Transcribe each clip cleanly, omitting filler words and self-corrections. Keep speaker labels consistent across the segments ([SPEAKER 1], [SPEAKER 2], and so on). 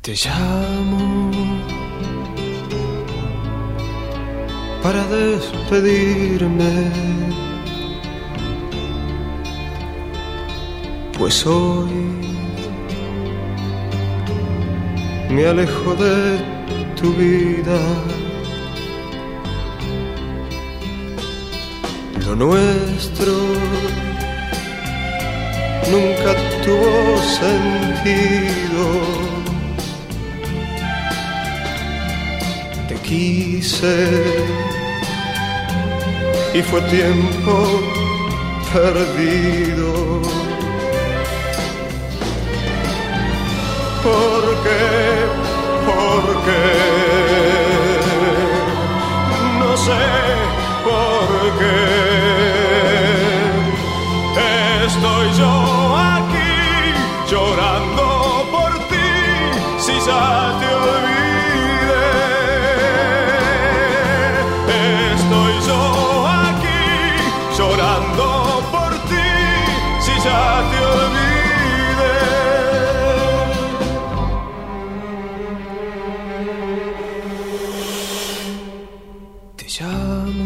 [SPEAKER 1] Te llamo para despedirme, pues hoy me alejo de tu vida. Lo nuestro nunca tuvo sentido. Te quise y fue tiempo perdido. ¿Por qué? ¿Por qué? No sé por qué. Estoy yo aquí llorando por ti, si ya te olvidé. Estoy yo aquí llorando por ti, si ya te olvidé. Te llamo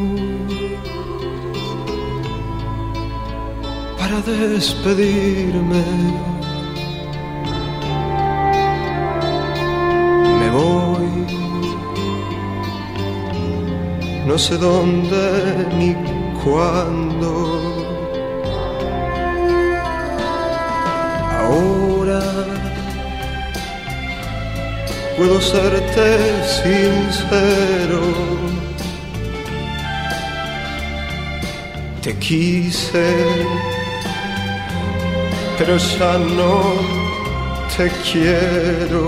[SPEAKER 1] para despedirme. Me voy, no sé dónde ni cuándo. Ahora puedo serte sincero. Te quise, pero ya no te quiero.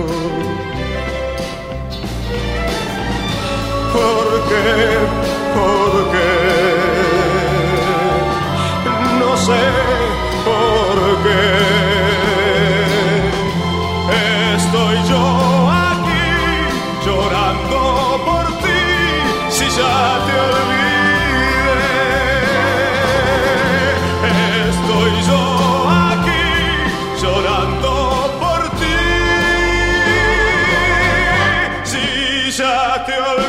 [SPEAKER 1] ¿Por qué? ¿Por qué? No sé por qué. Estoy yo aquí llorando por ti, si ya te olvidé. Estoy yo aquí llorando por ti, si ya te olvidé.